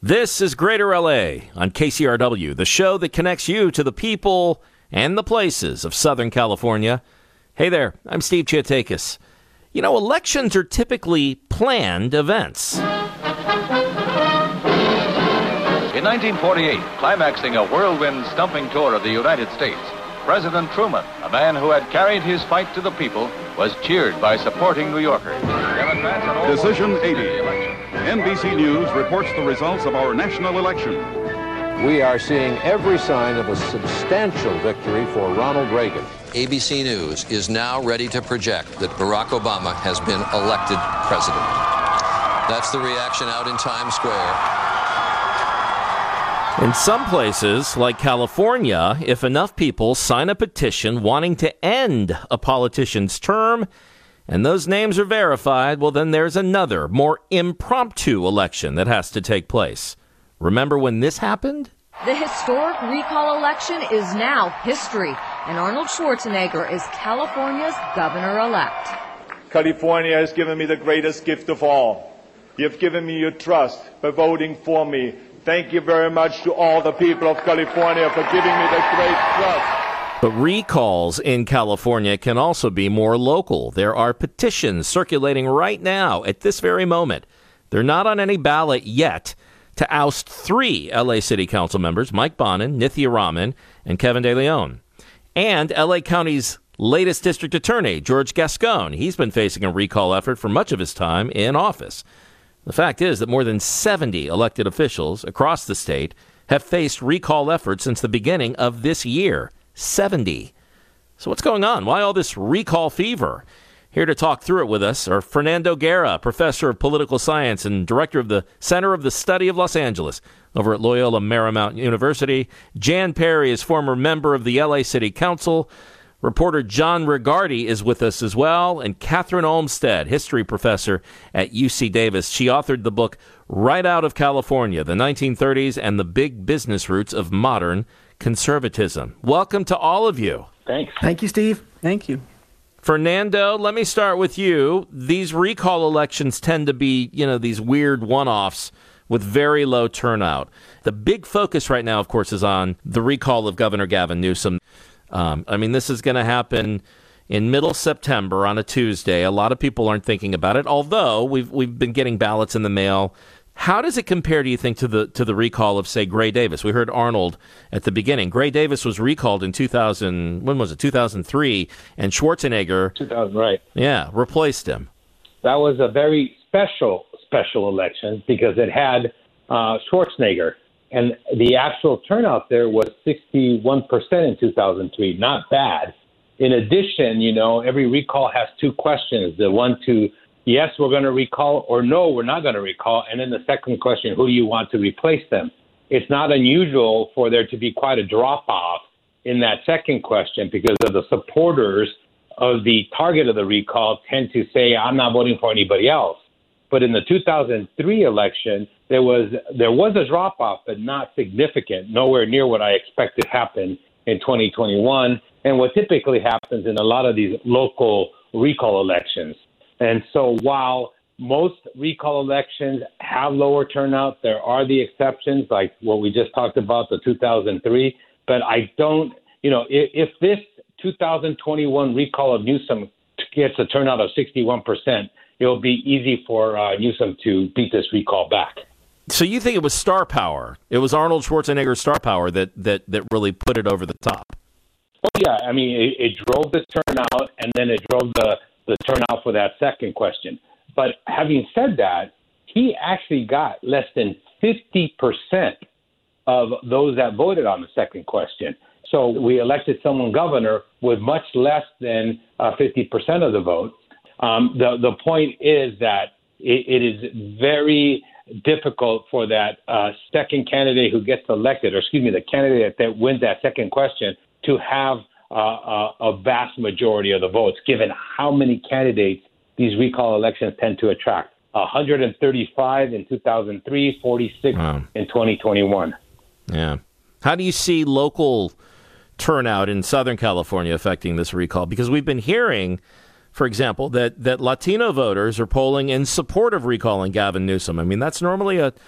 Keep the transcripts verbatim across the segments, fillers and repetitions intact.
This is Greater L A on K C R W, the show that connects you to the people and the places of Southern California. Hey there, I'm Steve Chiatakis. You know, elections are typically planned events. In nineteen forty-eight, climaxing a whirlwind stumping tour of the United States, President Truman, a man who had carried his fight to the people, was cheered by supporting New Yorkers. Democrats and all Decision eighty. N B C News reports the results of our national election. We are seeing every sign of a substantial victory for Ronald Reagan. A B C News is now ready to project that Barack Obama has been elected president. That's the reaction out in Times Square. In some places, like California, if enough people sign a petition wanting to end a politician's term, and those names are verified, well, then there's another, more impromptu election that has to take place. Remember when this happened? The historic recall election is now history, and Arnold Schwarzenegger is California's governor-elect. California has given me the greatest gift of all. You have given me your trust by voting for me. Thank you very much to all the people of California for giving me the great trust. But recalls in California can also be more local. There are petitions circulating right now at this very moment. They're not on any ballot yet to oust three L A City Council members, Mike Bonin, Nithya Raman, and Kevin De Leon. And L A County's latest district attorney, George Gascon. He's been facing a recall effort for much of his time in office. The fact is that more than seventy elected officials across the state have faced recall efforts since the beginning of this year. seventy. So what's going on? Why all this recall fever? Here to talk through it with us are Fernando Guerra, professor of political science and director of the Center of the Study of Los Angeles over at Loyola Marymount University. Jan Perry is former member of the L A City Council. Reporter John Rigardi is with us as well. And Catherine Olmstead, history professor at U C Davis. She authored the book Right Out of California, the nineteen thirties and the Big Business Roots of Modern Conservatism. Welcome to all of you. Thanks. Thank you, Steve. Thank you. Fernando, let me start with you. These recall elections tend to be, you know, these weird one-offs with very low turnout. The big focus right now, of course, is on the recall of Governor Gavin Newsom. Um, I mean, this is going to happen in middle September on a Tuesday. A lot of people aren't thinking about it, although we've we've been getting ballots in the mail. How does it compare, do you think, to the to the recall of, say, Gray Davis? We heard Arnold at the beginning. Gray Davis was recalled in two thousand, when was it, two thousand three, and Schwarzenegger, two thousand, right. Yeah, replaced him. That was a very special, special election because it had uh, Schwarzenegger. And the actual turnout there was sixty-one percent in two thousand three. Not bad. In addition, you know, every recall has two questions. The one to, yes, we're going to recall, or no, we're not going to recall. And then the second question, who do you want to replace them? It's not unusual for there to be quite a drop-off in that second question because of the supporters of the target of the recall tend to say, I'm not voting for anybody else. But in the two thousand three election, there was there was a drop-off, but not significant, nowhere near what I expect to happen in twenty twenty-one, and what typically happens in a lot of these local recall elections. And so while most recall elections have lower turnout, there are the exceptions, like what we just talked about, the two thousand three. But I don't, you know, if, if this two thousand twenty-one recall of Newsom gets a turnout of sixty-one percent, it'll be easy for uh, Newsom to beat this recall back. So you think it was star power? It was Arnold Schwarzenegger's star power that that, that really put it over the top? Oh, yeah. I mean, it, it drove the turnout, and then it drove the, the turnout for that second question. But having said that, he actually got less than fifty percent of those that voted on the second question. So we elected someone governor with much less than uh, fifty percent of the vote. Um, the, the point is that it, it is very difficult for that uh, second candidate who gets elected, or excuse me, the candidate that wins that second question, to have uh, a, a vast majority of the votes, given how many candidates these recall elections tend to attract. one hundred thirty-five in two thousand three, forty-six wow. in twenty twenty-one. Yeah. How do you see local turnout in Southern California affecting this recall? Because we've been hearing, for example, that, that Latino voters are polling in support of recalling Gavin Newsom. I mean, that's normally a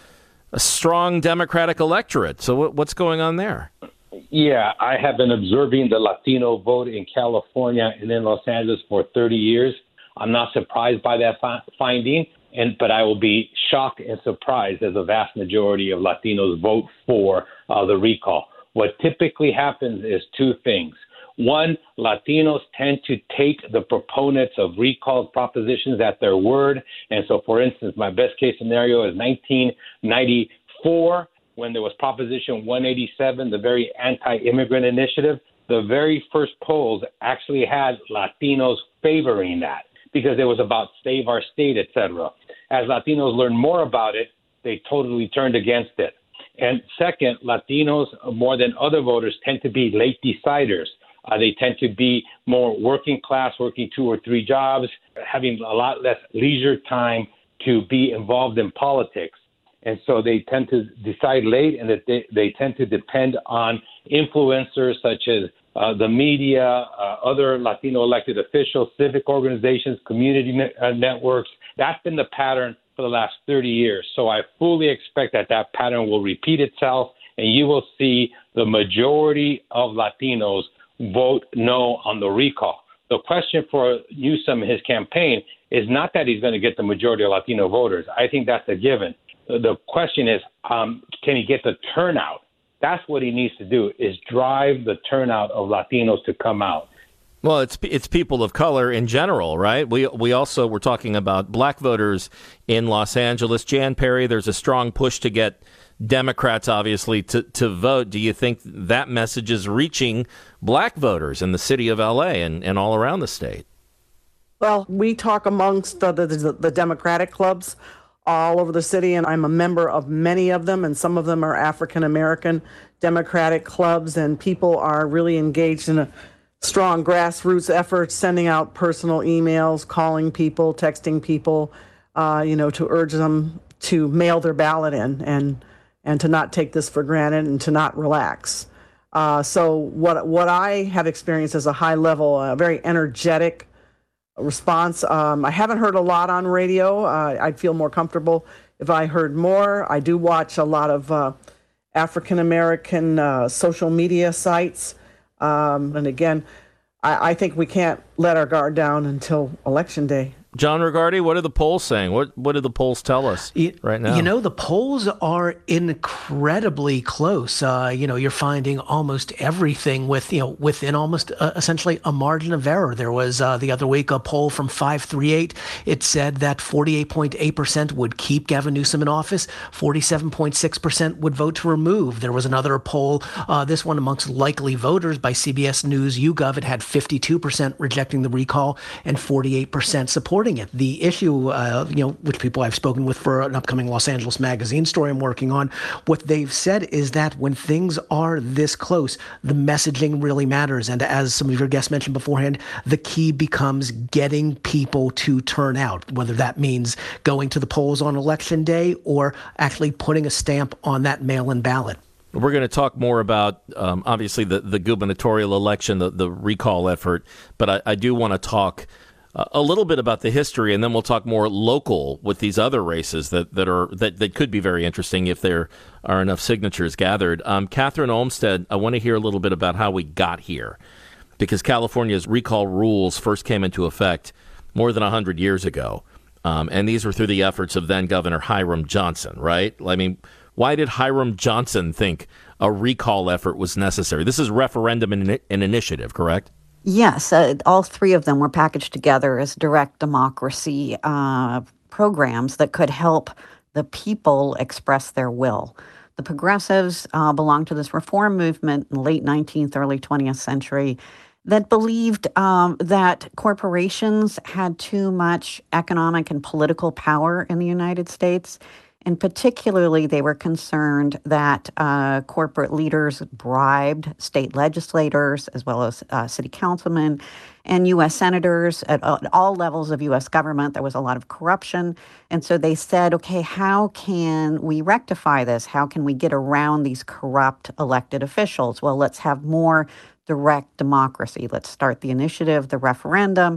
a strong Democratic electorate. So what, what's going on there? Yeah, I have been observing the Latino vote in California and in Los Angeles for thirty years. I'm not surprised by that fi- finding, and but I will be shocked and surprised as a vast majority of Latinos vote for uh, the recall. What typically happens is two things. One, Latinos tend to take the proponents of recall propositions at their word. And so, for instance, my best case scenario is nineteen ninety-four, when there was Proposition one eighty-seven, the very anti-immigrant initiative. The very first polls actually had Latinos favoring that because it was about save our state, et cetera. As Latinos learned more about it, they totally turned against it. And second, Latinos, more than other voters, tend to be late deciders. Uh, they tend to be more working class, working two or three jobs, having a lot less leisure time to be involved in politics. And so they tend to decide late, and that they, they tend to depend on influencers such as uh, the media, uh, other Latino elected officials, civic organizations, community ne- uh, networks. That's been the pattern for the last thirty years. So I fully expect that that pattern will repeat itself, and you will see the majority of Latinos vote no on the recall. The question for Newsom and his campaign is not that he's going to get the majority of Latino voters. I think that's a given. The question is, um, can he get the turnout? That's what he needs to do, is drive the turnout of Latinos to come out. Well, it's it's people of color in general, right? We we also were talking about black voters in Los Angeles. Jan Perry, there's a strong push to get Democrats, obviously, to, to vote. Do you think that message is reaching black voters in the city of L A and, and all around the state? Well, we talk amongst the, the, the Democratic clubs all over the city, and I'm a member of many of them, and some of them are African-American Democratic clubs, and people are really engaged in a strong grassroots effort, sending out personal emails, calling people, texting people, uh, you know, to urge them to mail their ballot in and and to not take this for granted and to not relax. Uh, so what what I have experienced is a high level, a very energetic response. Um, I haven't heard a lot on radio. Uh, I'd feel more comfortable if I heard more. I do watch a lot of uh, African-American uh, social media sites. Um, and again, I, I think we can't let our guard down until Election Day. John Regardie, what are the polls saying? What what do the polls tell us right now? You know, the polls are incredibly close. Uh, you know, you're finding almost everything with, you know, within almost uh, essentially a margin of error. There was uh, the other week a poll from five three eight. It said that forty-eight point eight percent would keep Gavin Newsom in office. forty-seven point six percent would vote to remove. There was another poll, uh, this one amongst likely voters by C B S News YouGov. It had fifty-two percent rejecting the recall and forty-eight percent supporting it. The issue, uh, you know, which people I've spoken with for an upcoming Los Angeles Magazine story I'm working on, what they've said is that when things are this close, the messaging really matters. And as some of your guests mentioned beforehand, the key becomes getting people to turn out, whether that means going to the polls on Election Day or actually putting a stamp on that mail-in ballot. We're going to talk more about, um, obviously, the, the gubernatorial election, the, the recall effort, but I, I do want to talk Uh, a little bit about the history, and then we'll talk more local with these other races that, that are that, that could be very interesting if there are enough signatures gathered. Um, Catherine Olmstead, I want to hear a little bit about how we got here, because California's recall rules first came into effect more than one hundred years ago, um, and these were through the efforts of then-Governor Hiram Johnson, right? I mean, why did Hiram Johnson think a recall effort was necessary? This is referendum and an initiative, correct? Yes, uh, all three of them were packaged together as direct democracy uh, programs that could help the people express their will. The progressives uh, belonged to this reform movement in the late nineteenth, early twentieth century that believed um, that corporations had too much economic and political power in the United States. And particularly, they were concerned that uh, corporate leaders bribed state legislators as well as uh, city councilmen and U S senators at, uh, at all levels of U S government. There was a lot of corruption. And so they said, okay, how can we rectify this? How can we get around these corrupt elected officials? Well, let's have more direct democracy. Let's start the initiative, the referendum.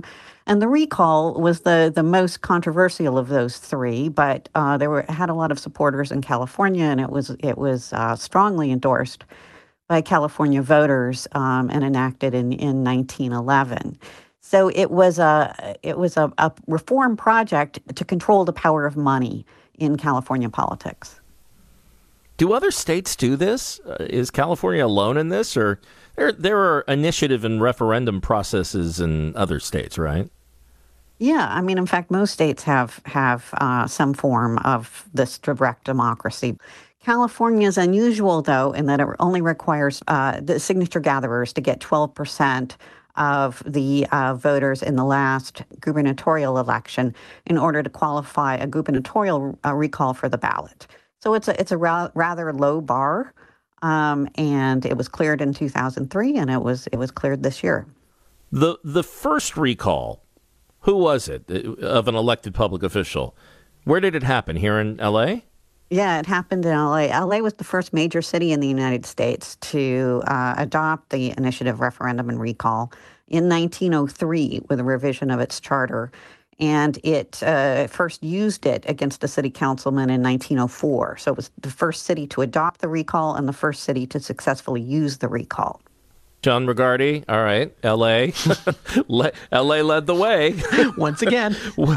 And the recall was the, the most controversial of those three, but uh, there were had a lot of supporters in California, and it was it was uh, strongly endorsed by California voters um, and enacted in, in nineteen eleven. So it was a it was a, a reform project to control the power of money in California politics. Do other states do this? Uh, is California alone in this, or there there are initiative and referendum processes in other states, right? Yeah, I mean, in fact, most states have have uh, some form of this direct democracy. California is unusual, though, in that it only requires uh, the signature gatherers to get twelve percent of the uh, voters in the last gubernatorial election in order to qualify a gubernatorial uh, recall for the ballot. So it's a it's a ra- rather low bar, um, and it was cleared in two thousand three, and it was it was cleared this year. The the first recall, who was it, of an elected public official? Where did it happen? Here in L A? Yeah, it happened in L A. L A was the first major city in the United States to uh, adopt the initiative referendum and recall in nineteen oh three with a revision of its charter. And it uh, first used it against a city councilman in nineteen oh four. So it was the first city to adopt the recall and the first city to successfully use the recall. John McGarty, all right, L A. L A led the way. Once again.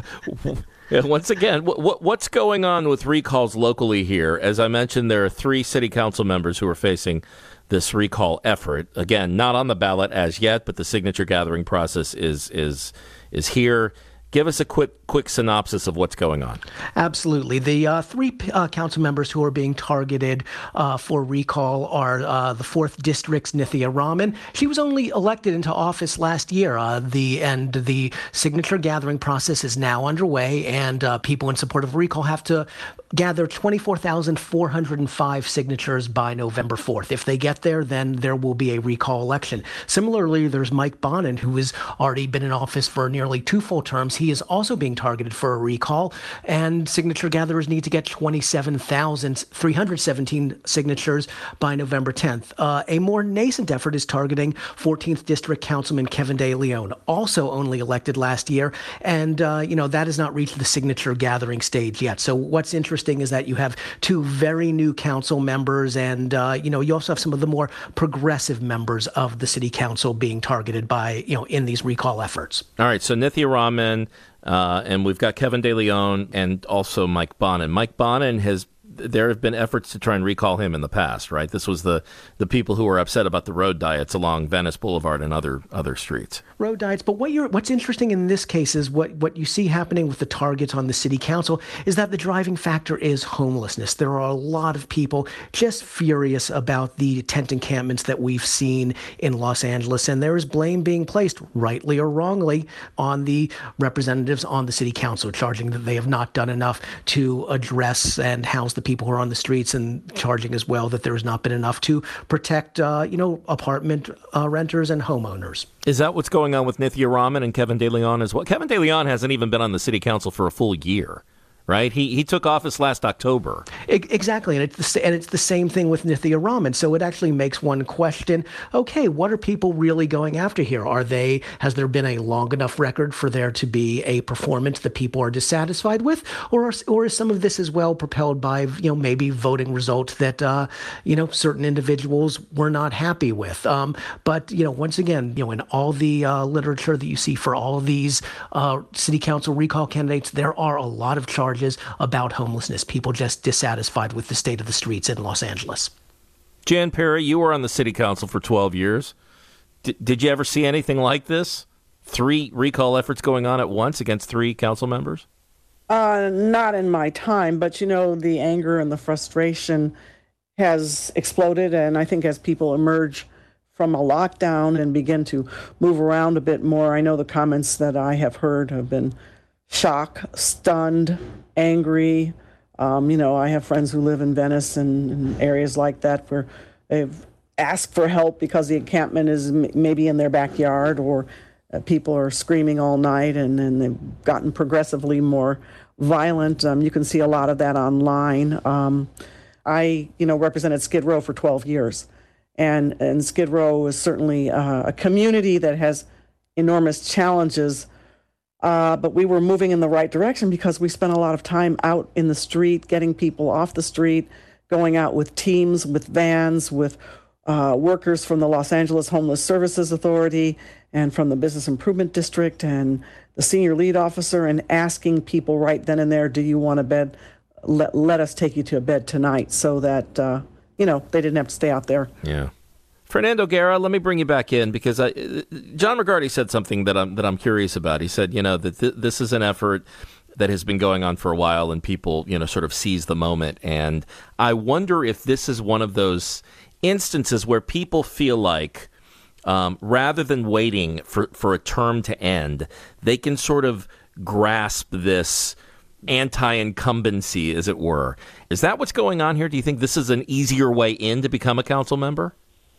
Once again, what, what's going on with recalls locally here? As I mentioned, there are three city council members who are facing this recall effort. Again, not on the ballot as yet, but the signature gathering process is is is here. Give us a quick quick synopsis of what's going on. Absolutely. The uh, three uh, council members who are being targeted uh, for recall are uh, the fourth District's Nithya Raman. She was only elected into office last year. Uh, the and the signature gathering process is now underway, and uh, people in support of recall have to gather twenty-four thousand four hundred five signatures by November fourth. If they get there, then there will be a recall election. Similarly, there's Mike Bonin, who has already been in office for nearly two full terms. He is also being targeted for a recall, and signature gatherers need to get twenty-seven thousand three hundred seventeen signatures by November tenth. Uh, a more nascent effort is targeting fourteenth District Councilman Kevin De Leon, also only elected last year, and uh, you know that has not reached the signature gathering stage yet. So what's interesting is that you have two very new council members, and uh, you know you also have some of the more progressive members of the city council being targeted by you know in these recall efforts. All right, so Nithya Raman. Uh, and we've got Kevin De Leon and also Mike Bonin. Mike Bonin has, there have been efforts to try and recall him in the past, right? This was the, the people who were upset about the road diets along Venice Boulevard and other other streets. Road diets. But what you're, what's interesting in this case is what, what you see happening with the targets on the city council is that the driving factor is homelessness. There are a lot of people just furious about the tent encampments that we've seen in Los Angeles, and there is blame being placed, rightly or wrongly, on the representatives on the city council, charging that they have not done enough to address and house the people who are on the streets, and charging as well that there has not been enough to protect, uh, you know, apartment uh, renters and homeowners. Is that what's going on with Nithya Raman and Kevin De Leon as well? Kevin De Leon hasn't even been on the city council for a full year. Right, he he took office last October. Exactly, and it's the, and it's the same thing with Nithya Raman. So it actually makes one question: okay, what are people really going after here? Are they? Has there been a long enough record for there to be a performance that people are dissatisfied with, or are, or is some of this as well propelled by you know maybe voting results that uh, you know certain individuals were not happy with? Um, but you know, once again, you know, in all the uh, literature that you see for all of these uh, city council recall candidates, there are a lot of charges about homelessness, people just dissatisfied with the state of the streets in Los Angeles. Jan Perry, you were on the city council for twelve years. D- did you ever see anything like this? Three recall efforts going on at once against three council members? Uh, not in my time, but you know, the anger and the frustration has exploded, and I think as people emerge from a lockdown and begin to move around a bit more, I know the comments that I have heard have been shock, stunned, angry. Um, you know, I have friends who live in Venice and, and areas like that where they've asked for help because the encampment is m- maybe in their backyard, or uh, people are screaming all night, and, and they've gotten progressively more violent. Um, you can see a lot of that online. Um, I, you know, represented Skid Row for twelve years, and, and Skid Row is certainly uh, a community that has enormous challenges. Uh, but we were moving in the right direction because we spent a lot of time out in the street, getting people off the street, going out with teams, with vans, with uh, workers from the Los Angeles Homeless Services Authority and from the Business Improvement District and the senior lead officer, and asking people right then and there, do you want a bed? Let, let us take you to a bed tonight, so that, uh, you know, they didn't have to stay out there. Yeah. Fernando Guerra, let me bring you back in, because I, John McGarty said something that I'm that I'm curious about. He said, you know, that th- this is an effort that has been going on for a while, and people, you know, sort of seize the moment. And I wonder if this is one of those instances where people feel like, um, rather than waiting for, for a term to end, they can sort of grasp this anti-incumbency, as it were. Is that what's going on here? Do you think this is an easier way in to become a council member?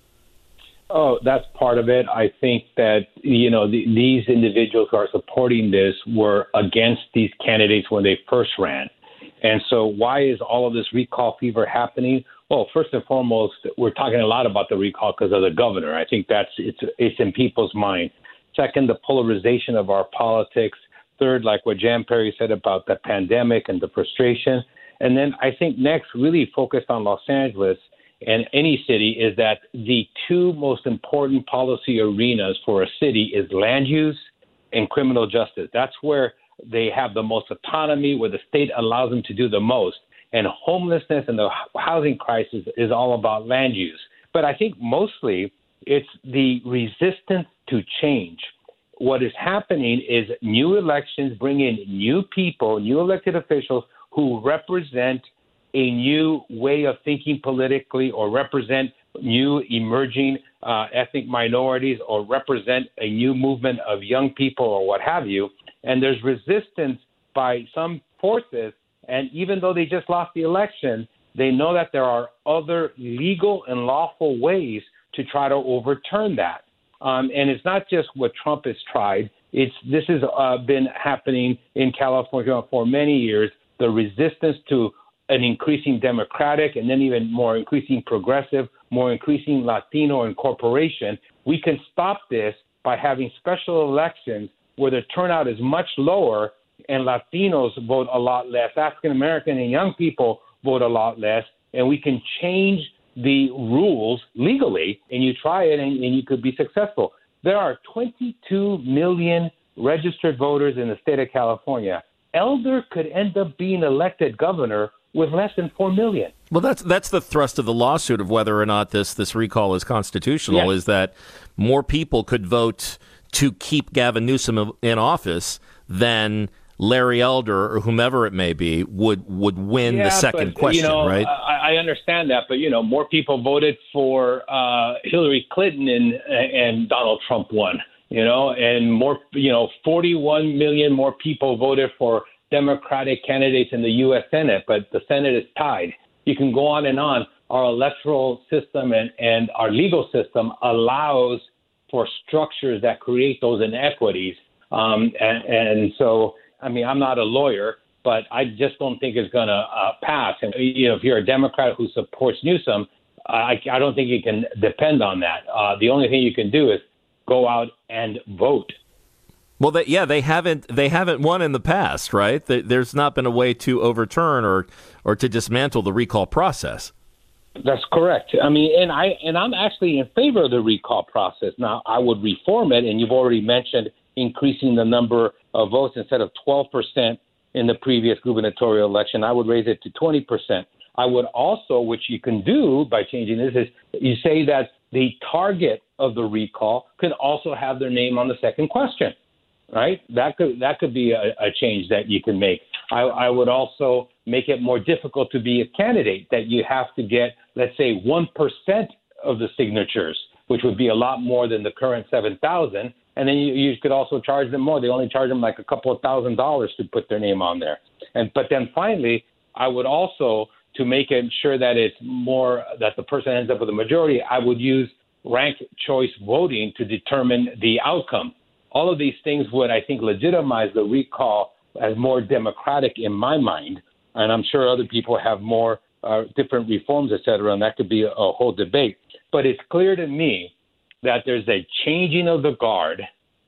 Oh, that's part of it. I think that, you know, the, these individuals who are supporting this were against these candidates when they first ran. And so why is all of this recall fever happening? Well, first and foremost, we're talking a lot about the recall because of the governor. I think that's it's it's in people's mind. Second, the polarization of our politics. Third, like what Jan Perry said about the pandemic and the frustration. And then I think next, really focused on Los Angeles and any city, is that the two most important policy arenas for a city is land use and criminal justice. That's where they have the most autonomy, where the state allows them to do the most. And homelessness and the housing crisis is all about land use. But I think mostly it's the resistance to change. What is happening is new elections bring in new people, new elected officials who represent a new way of thinking politically, or represent new emerging uh, ethnic minorities, or represent a new movement of young people, or what have you. And there's resistance by some forces. And even though they just lost the election, they know that there are other legal and lawful ways to try to overturn that. Um, and it's not just what Trump has tried. It's this has uh, been happening in California for many years. The resistance to an increasing Democratic, and then even more increasing progressive, more increasing Latino incorporation. We can stop this by having special elections where the turnout is much lower and Latinos vote a lot less, African American and young people vote a lot less, and we can change the rules legally, and you try it and, and you could be successful. There are twenty-two million registered voters in the state of California. Elder could end up being elected governor with less than four million. Well, that's that's the thrust of the lawsuit of whether or not this this recall is constitutional, yes. Is that more people could vote to keep Gavin Newsom in office than Larry Elder or whomever it may be would would win yeah, the second but, question, you know, right? I, I understand that, but you know, more people voted for uh, Hillary Clinton and and Donald Trump won. You know, and more, you know, forty-one million more people voted for Democratic candidates in the U S Senate, but the Senate is tied. You can go on and on. Our electoral system and, and our legal system allows for structures that create those inequities. Um, and, and so, I mean, I'm not a lawyer, but I just don't think it's going to uh, pass. And, you know, if you're a Democrat who supports Newsom, I, I don't think you can depend on that. Uh, the only thing you can do is go out and vote. Well, they, yeah, they haven't they haven't won in the past, right? There's not been a way to overturn or or to dismantle the recall process. That's correct. I mean, and I and I'm actually in favor of the recall process. Now, I would reform it, and you've already mentioned increasing the number of votes. Instead of twelve percent in the previous gubernatorial election, I would raise it to twenty percent. I would also, which you can do by changing this, is you say that the target of the recall can also have their name on the second question. Right? That could that could be a, a change that you can make. I, I would also make it more difficult to be a candidate, that you have to get, let's say, one percent of the signatures, which would be a lot more than the current seven thousand. And then you, you could also charge them more. They only charge them like a couple of thousand dollars to put their name on there. And but then finally, I would also, to make it sure that it's more, that the person ends up with a majority, I would use ranked choice voting to determine the outcome. All of these things would, I think, legitimize the recall as more democratic in my mind. And I'm sure other people have more uh, different reforms, et cetera, and that could be a, a whole debate. But it's clear to me that there's a changing of the guard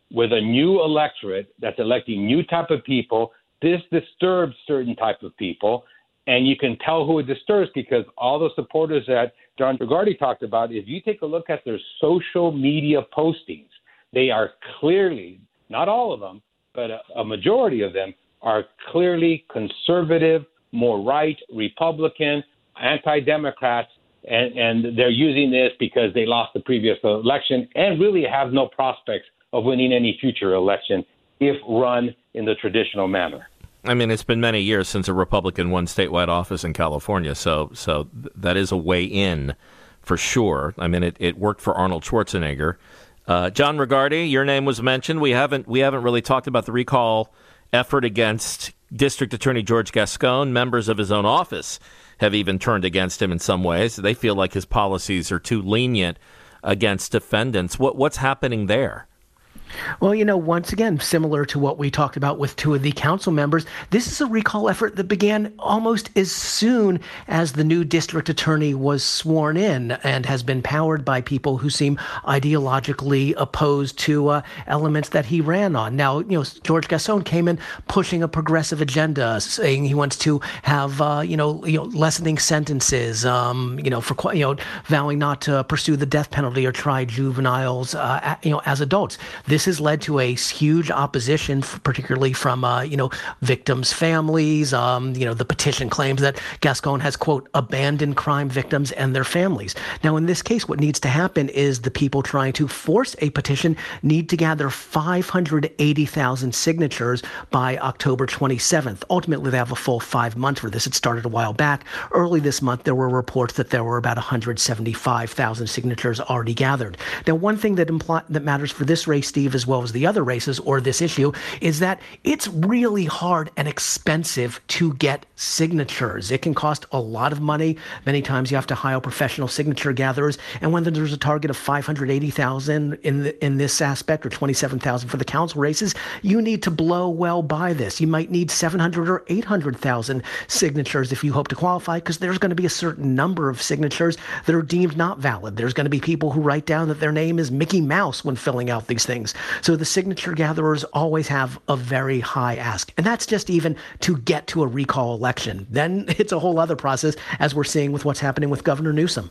with a new electorate that's electing new type of people. This disturbs certain type of people, and you can tell who it disturbs because all the supporters that John Regardie talked about, if you take a look at their social media postings, they are clearly, not all of them, but a, a majority of them are clearly conservative, more right, Republican, anti-Democrats, and, and they're using this because they lost the previous election and really have no prospects of winning any future election if run in the traditional manner. I mean, it's been many years since a Republican won statewide office in California, so so th- that is a way in for sure. I mean, it, it worked for Arnold Schwarzenegger. Uh, John Regardie, your name was mentioned. We haven't we haven't really talked about the recall effort against District Attorney George Gascon. Members of his own office have even turned against him in some ways. They feel like his policies are too lenient against defendants. What what's happening there? Well, you know, once again, similar to what we talked about with two of the council members, this is a recall effort that began almost as soon as the new district attorney was sworn in and has been powered by people who seem ideologically opposed to uh, elements that he ran on. Now, you know, George Gascon came in pushing a progressive agenda, saying he wants to have, uh, you know, you know, lessening sentences, um, you know, for, you know, vowing not to pursue the death penalty or try juveniles, uh, you know, as adults. This has led to a huge opposition, particularly from, uh, you know, victims' families. Um, you know, the petition claims that Gascon has, quote, abandoned crime victims and their families. Now, in this case, what needs to happen is the people trying to force a petition need to gather five hundred eighty thousand signatures by October twenty-seventh. Ultimately, they have a full five months for this. It started a while back. Early this month, there were reports that there were about one hundred seventy-five thousand signatures already gathered. Now, one thing that impl- that matters for this race, Steve, as well as the other races or this issue, is that it's really hard and expensive to get signatures. It can cost a lot of money. Many times you have to hire professional signature gatherers. And when there's a target of five hundred eighty thousand in the, in this aspect, or twenty-seven thousand for the council races, you need to blow well by this. You might need seven hundred or eight hundred thousand signatures if you hope to qualify, because there's going to be a certain number of signatures that are deemed not valid. There's going to be people who write down that their name is Mickey Mouse when filling out these things. So the signature gatherers always have a very high ask. And that's just even to get to a recall election. Then it's a whole other process, as we're seeing with what's happening with Governor Newsom.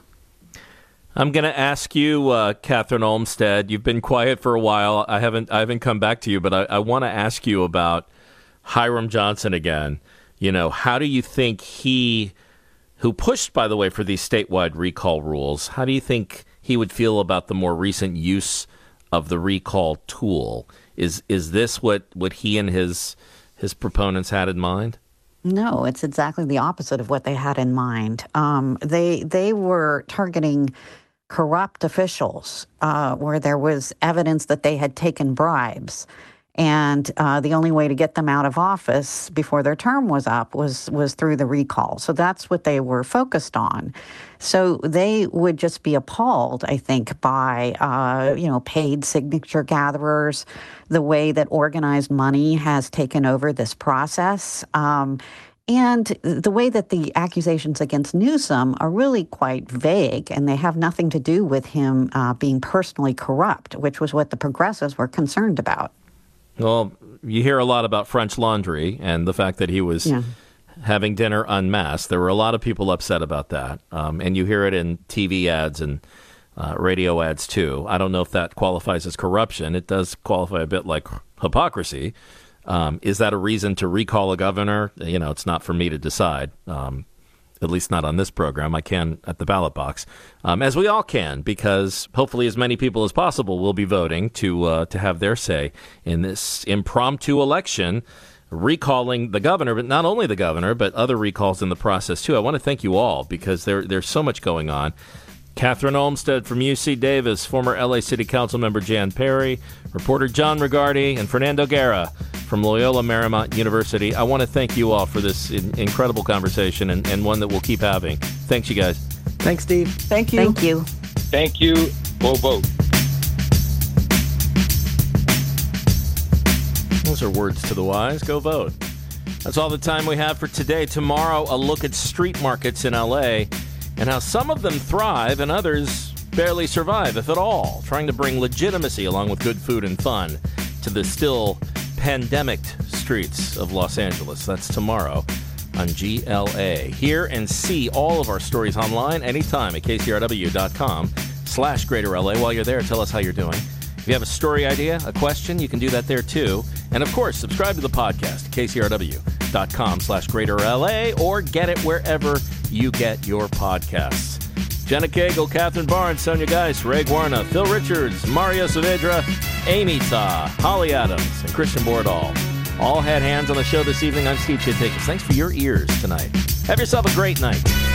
I'm going to ask you, uh, Catherine Olmstead. You've been quiet for a while. I haven't I haven't come back to you, but I, I want to ask you about Hiram Johnson again. You know, how do you think he, who pushed, by the way, for these statewide recall rules, how do you think he would feel about the more recent use of the recall tool? Is is this what, what he and his his proponents had in mind? No, it's exactly the opposite of what they had in mind. Um, they they were targeting corrupt officials uh, where there was evidence that they had taken bribes. And uh, the only way to get them out of office before their term was up was was through the recall. So that's what they were focused on. So they would just be appalled, I think, by, uh, you know, paid signature gatherers, the way that organized money has taken over this process. Um, and the way that the accusations against Newsom are really quite vague, and they have nothing to do with him uh, being personally corrupt, which was what the progressives were concerned about. Well, you hear a lot about French Laundry and the fact that he was yeah. having dinner unmasked. There were a lot of people upset about that. Um, and you hear it in T V ads and uh, radio ads, too. I don't know if that qualifies as corruption. It does qualify a bit like hypocrisy. Um, is that a reason to recall a governor? You know, it's not for me to decide. Um At least not on this program. I can at the ballot box, um, as we all can, because hopefully as many people as possible will be voting to uh, to have their say in this impromptu election, recalling the governor, but not only the governor, but other recalls in the process, too. I want to thank you all because there there's so much going on. Catherine Olmstead from U C Davis, former L A City Council member Jan Perry, reporter John Regardie, and Fernando Guerra from Loyola Marymount University. I want to thank you all for this in- incredible conversation and, and one that we'll keep having. Thanks, you guys. Thanks, Steve. Thank you. Thank you. Thank you. Go vote. Those are words to the wise. Go vote. That's all the time we have for today. Tomorrow, a look at street markets in L A and how some of them thrive and others barely survive, if at all, trying to bring legitimacy along with good food and fun to the still pandemic streets of Los Angeles. That's tomorrow on G L A. Hear and see all of our stories online anytime at K C R W dot com slash Greater L A. While you're there, tell us how you're doing. If you have a story idea, a question, you can do that there too. And of course, subscribe to the podcast, K C R W dot com slash Greater L A, or get it wherever you get your podcasts. Jenna Cagle, Catherine Barnes, Sonia Geis, Ray Guarna, Phil Richards, Mario Saavedra, Amy Ta, Holly Adams, and Christian Bordahl all had hands on the show this evening. I'm Steve Chittickis. Thanks for your ears tonight. Have yourself a great night.